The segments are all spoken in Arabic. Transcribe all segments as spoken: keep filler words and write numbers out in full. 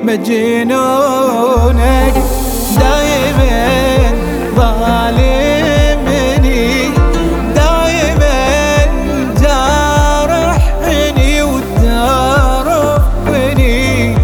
مجنونك، دايما ظالمني، دايما جارحني وتعرفني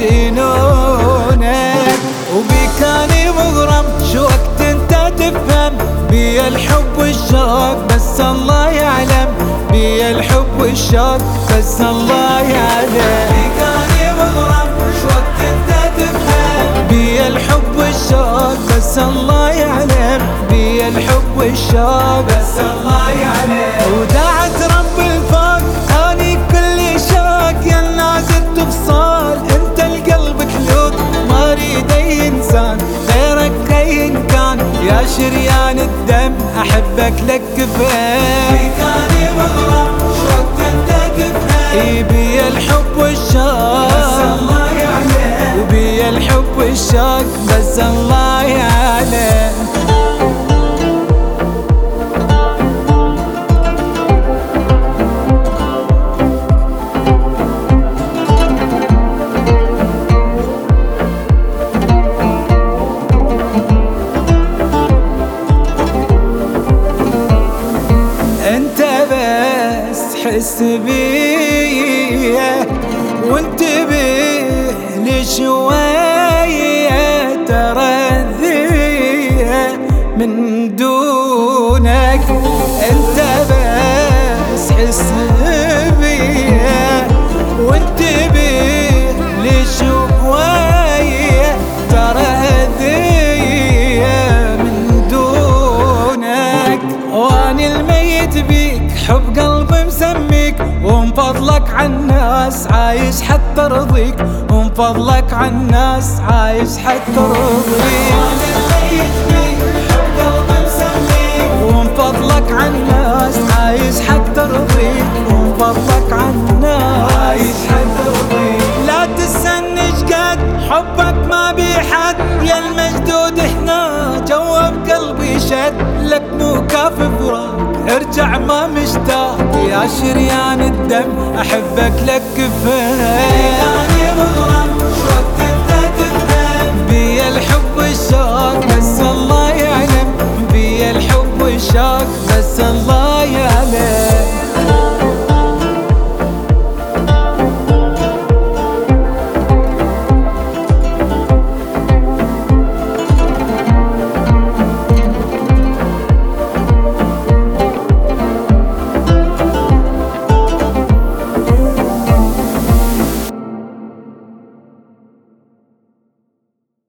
مجنونك. وبكاني مغرم شو وقت انت تفهم بي الحب والشوق، بس الله يعلم بي الحب والشوق، بس الله يعلم. بكاني مغرم شو وقت انت تفهم بي الحب والشوق، بس الله يعلم بي الحب والشوق، بس الله يعلم. ودعت رب الفوق اني كل شوق يا نازل تفصال، انت القلب كلوب ما اريد اي انسان غيرك ايا كان، يا شريان الدم احبك لك كفايه. بكاني مغرم شو وقت انت تفهم بي الحب والشوق، بس الله يعلم وبي الحب والشوق، بس الله يعلم. انت بس حس بيا وانتبه لشوية، ترى ذي من دونك. انت بس حس بيا وانتبه لشوية، ترى ذي من دونك. واني الميت بيك حب قلبي مسميك، ومن فضلك عالناس عايش حتى رضيك، ومن فضلك عالناس عايش حتى رضيك. واني الميت بيك حب قلبي مسميك، ومن فضلك عالناس عايش حتى رضيك، ومن فضلك عالناس عايش حتى رضيك. لا تستنش قد حبك ما بيحد، يا المجدود هنا جوا بقلبي شد، لك مو كافي فراق ارجع ما مشتاق، يا شريان الدم احبك لك كفايه. بكاني مغرم شو وقت انت تفهم بي الحب والشوق، بس الله يعلم بي الحب والشوق، بس الله